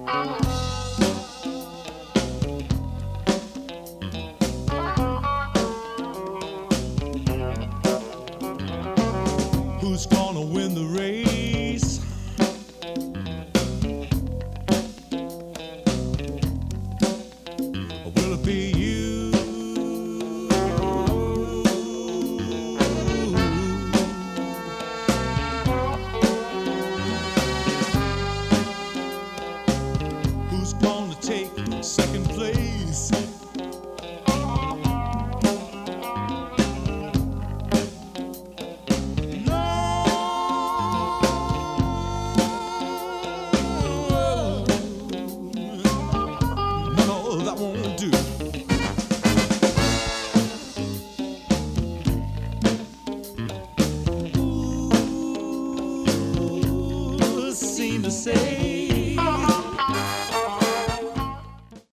Who's gonna win the race? Or will it be you? Who's gonna take second place? That won't do. Ooh, seem to say